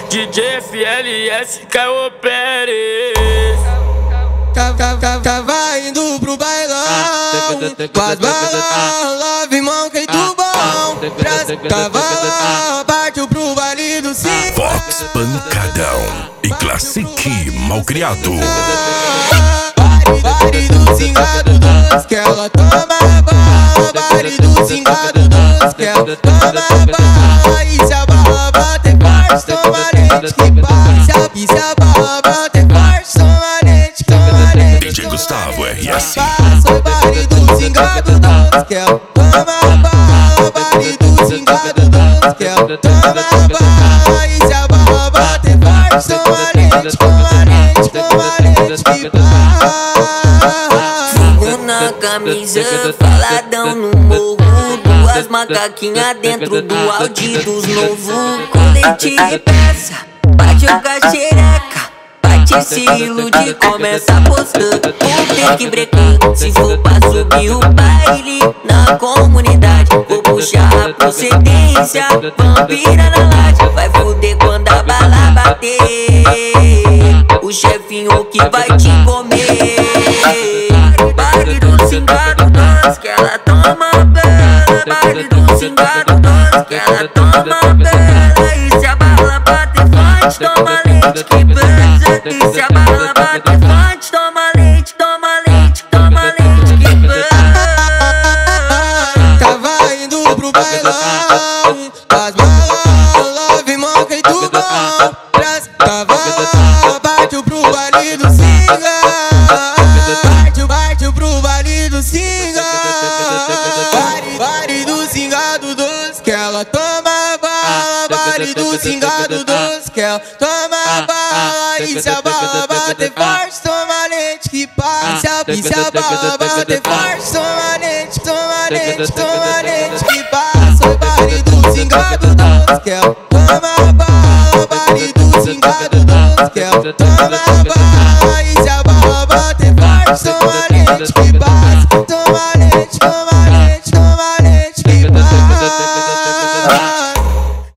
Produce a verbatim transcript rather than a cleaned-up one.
D J F L S Caio Pérez. Tava indo pro bailão, com as balas, love mão que tudo bom. Tava lá, partiu pro baile do sim. Fox Pancadão e Classique Malcriado. Baile do cingado doce, que ela toma bala. Baile do cingado doce, que ela toma bala. E se a bala bater forte, toma lente que passa. E se a bala bater forte, toma lente, toma lente. D J Gustavo R S. Sou baile do cingado doce, que ela toma bala. Baile do cingado doce, que ela toma bala. E se a bala bater forte, toma lente, toma lente, toma lente que passa. Na camisa, faladão no morro. Duas macaquinhas dentro do Audi dos novo. Colete e peça, bate o caxereca. Bate esse ilude, começa postando. Vou ter que brecar, se for pra subir o baile na comunidade. Vou puxar a procedência, vampira na laje. Vai foder quando a bala bater. O chefinho que vai te comer. Baile do cingado doce, que ela toma bela. Baile do cingado doce, que ela toma bela. E se a bala bater forte, toma lente que pesa. E se a bala bater forte, toma lente, toma lente, toma lente que pesa. Tava indo pro bailão, as balas, love mão que tudo bom. Tava lá, partiu pro baile do singa. Partiu, partiu pro baile do singa. Baile, baile do cingado doce, que ela toma bala. Baile do cingado doce, que ela toma bala. E se a bala bater forte, toma lente que passa. E se a bala bater forte, toma lente, toma lente, toma lente que passa. O baile do cingado doce, que ela toma bala. Baile do cingado doce, que ela toma bala. E se a bala bater forte, toma lente que passa. Toma